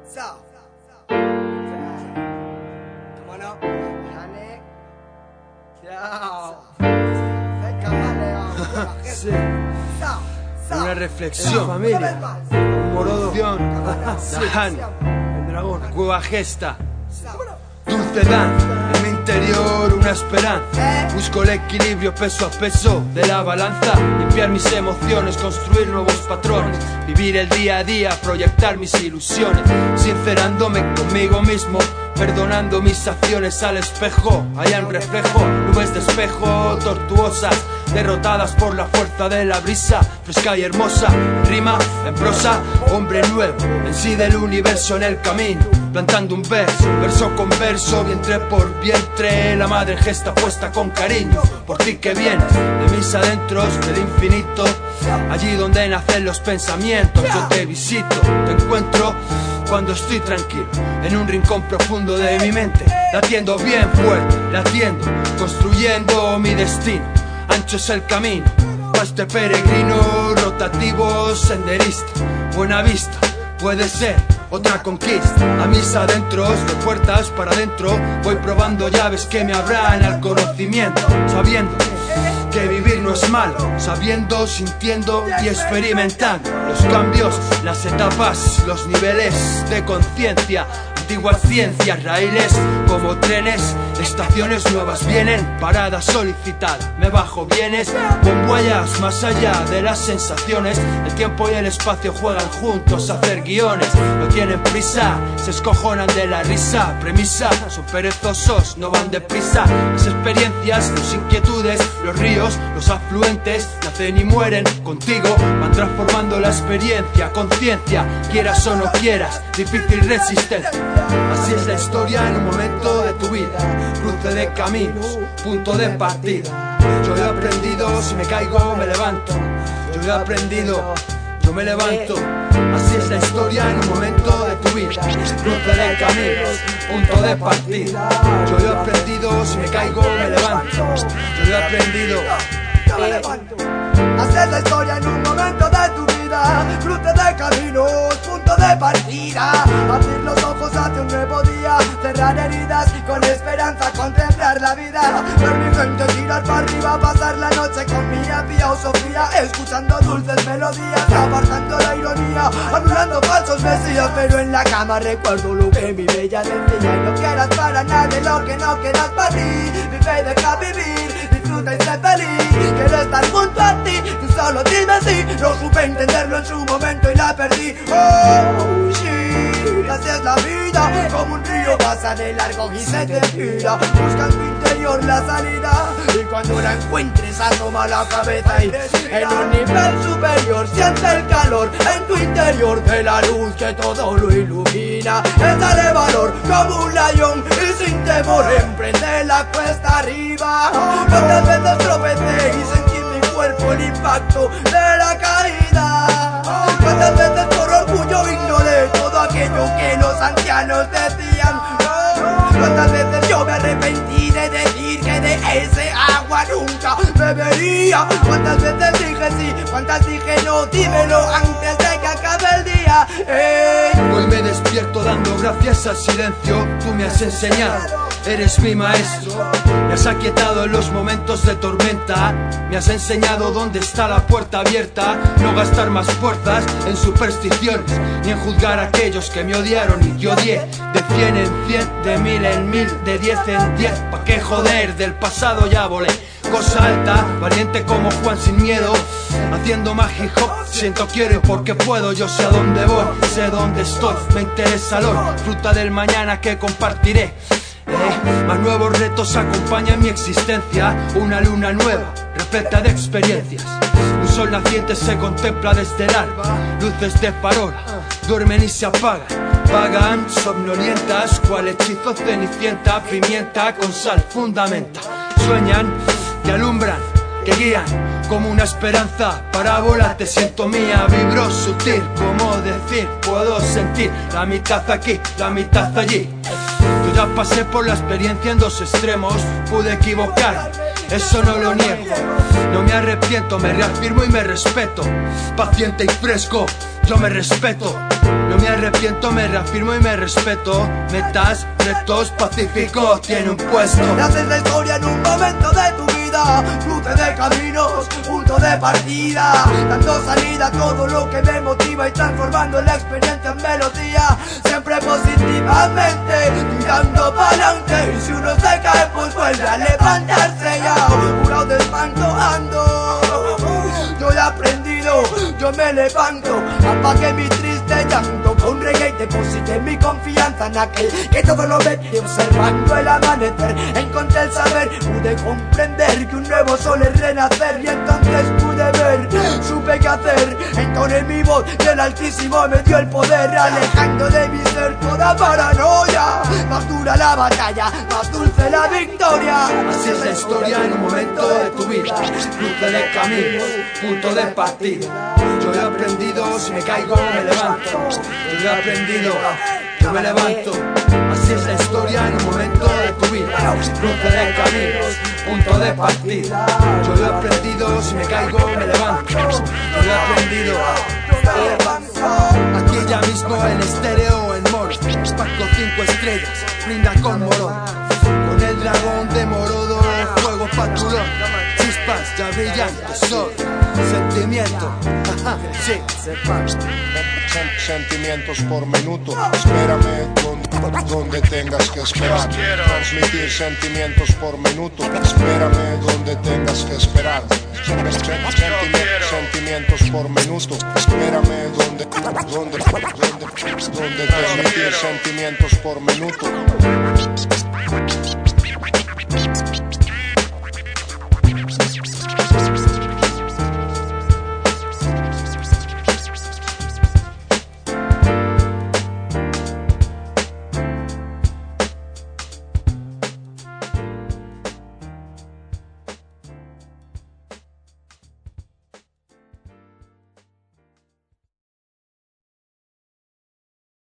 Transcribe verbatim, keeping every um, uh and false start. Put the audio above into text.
So, come on up, honey. Sí. Una reflexión, familia. Un morodón. Nahan. El dragón. Cueva gesta. Dulce dan. En mi interior una esperanza. Busco el equilibrio peso a peso de la balanza. Limpiar mis emociones, construir nuevos patrones. Vivir el día a día, proyectar mis ilusiones. Sincerándome conmigo mismo. Perdonando mis acciones al espejo. Allá en reflejo, nubes de espejo tortuosas, derrotadas por la fuerza de la brisa, fresca y hermosa, en rima, en prosa, hombre nuevo, en sí del universo en el camino, plantando un verso, verso con verso, vientre por vientre, la madre en gesta puesta con cariño, por ti que vienes, de mis adentros, del infinito, allí donde nacen los pensamientos, yo te visito, te encuentro cuando estoy tranquilo, en un rincón profundo de mi mente, latiendo bien fuerte, latiendo, construyendo mi destino. Ancho es el camino, pa' este peregrino rotativo senderista. Buena vista, puede ser otra conquista. A mis adentros, de puertas para adentro, voy probando llaves que me abran al conocimiento, sabiendo que vivir no es malo, sabiendo, sintiendo y experimentando los cambios, las etapas, los niveles de conciencia. Antiguas ciencias, raíles como trenes, estaciones nuevas vienen, paradas solicitadas, me bajo, vienes, bomboyas más allá de las sensaciones, el tiempo y el espacio juegan juntos a hacer guiones, no tienen prisa, se escojonan de la risa, premisa, son perezosos, no van deprisa, las experiencias, las inquietudes, los ríos, los afluentes, nacen y mueren contigo, van transformando la experiencia, conciencia, quieras o no quieras, difícil resistencia. Así es la historia en un momento de tu vida, cruce de caminos, punto de partida. Yo he aprendido, si me caigo me levanto. Yo he aprendido, yo me levanto. Así es la historia en un momento de tu vida, cruce de caminos, punto de partida. Yo he aprendido, si me caigo me levanto. Yo he aprendido, yo me levanto. Así es la historia en un momento de tu vida, cruce de caminos, punto de partida. Abrir los ojos hacia un nuevo día, cerrar heridas y con esperanza contemplar la vida. Ver mi mente tirar para arriba, pasar la noche con mi filosofía, escuchando dulces melodías, apartando la ironía, anulando falsos mesías. Pero en la cama recuerdo lo que mi bella decía: y no quieras para nadie lo que no quieras para ti. Vive y deja vivir, disfruta y sé feliz. Quiero estar junto a ti, tú solo dime si. No supe entenderlo en su momento y la perdí. Oh, sí, así es la vida. Como un río pasa de largo y se te tira. Busca en tu interior la salida, y cuando la encuentres asoma la cabeza y en un nivel superior siente el calor en tu interior de la luz que todo lo ilumina. Es darle valor como un león y sin temor emprende la cuesta arriba. Cuántas veces tropecé y sentí en mi cuerpo el impacto de la caída. Cuántas veces por orgullo ignoré todo aquello que los ancianos decían. Cuántas veces yo me arrepentí de decir que de ese agua nunca bebería. Cuántas veces dije sí, cuántas dije no, dímelo antes de que acabe el día. Hey. Hoy me despierto dando gracias al silencio, tú me has enseñado, eres mi maestro. Me has aquietado en los momentos de tormenta, me has enseñado dónde está la puerta abierta. No gastar más fuerzas en supersticiones, ni en juzgar a aquellos que me odiaron y yo odié. De cien en cien, de mil en mil, de diez en diez, pa' qué joder, del pasado ya volé. Cosa alta, valiente como Juan sin miedo, haciendo magic hop, siento quiero porque puedo. Yo sé a dónde voy, sé dónde estoy, me interesa el hoy, fruta del mañana que compartiré. Eh, más nuevos retos acompañan mi existencia, una luna nueva, repleta de experiencias. Un sol naciente se contempla desde el alba, luces de farola, duermen y se apagan, vagan somnolientas, cual hechizo cenicienta, pimienta con sal fundamenta. Sueñan, que alumbran, que guían, como una esperanza, parábola, te siento mía, vibro sutil, como decir, puedo sentir, la mitad aquí, la mitad allí. Yo ya pasé por la experiencia en dos extremos, pude equivocar eso no lo niego. No me arrepiento, me reafirmo y me respeto. Paciente y fresco, yo me respeto. No me arrepiento, me reafirmo y me respeto. Metas, retos, pacífico, tiene un puesto. Haces la historia en un momento de tu vida, cruce de caminos, punto de partida, dando salida a todo lo que me motiva y transformando la experiencia en melodía, siempre positivamente, tirando pa'lante. Y si uno se cae, pues vuelve a levantarse ya, curado de espanto ando. Yo he aprendido, yo me levanto, apague mi triste llanto con reggae y deposité mi confianza en aquel que todo lo ve. Observando el amanecer, encontré el saber, pude comprender que un nuevo sol es renacer. Y entonces pude ver, supe qué hacer, entoné mi voz y el Altísimo me dio el poder, alejando de mi ser toda paranoia. Más dura la batalla, más dulce la victoria. Así es la historia en un momento de tu vida, cruce de caminos, punto de partida. Yo he aprendido, si me caigo me levanto. Yo he aprendido, yo me levanto. Así es la historia en un momento de tu vida, cruce de caminos, punto de partida. Yo he aprendido, si me caigo me levanto. Yo he aprendido, yo me levanto. Aquí ya mismo en estéreo en Moro, Paco cinco estrellas, brinda con Morón. Con el dragón de Morodo, fuego patulón, chispas ya brillantes, sol, sentimiento, ajá, sí, sentimientos por minuto, espérame donde, donde tengas que esperar. Transmitir sentimientos por minuto, espérame donde tengas que esperar. Sentimientos por minuto, espérame donde, donde, donde, donde transmitir sentimientos por minuto.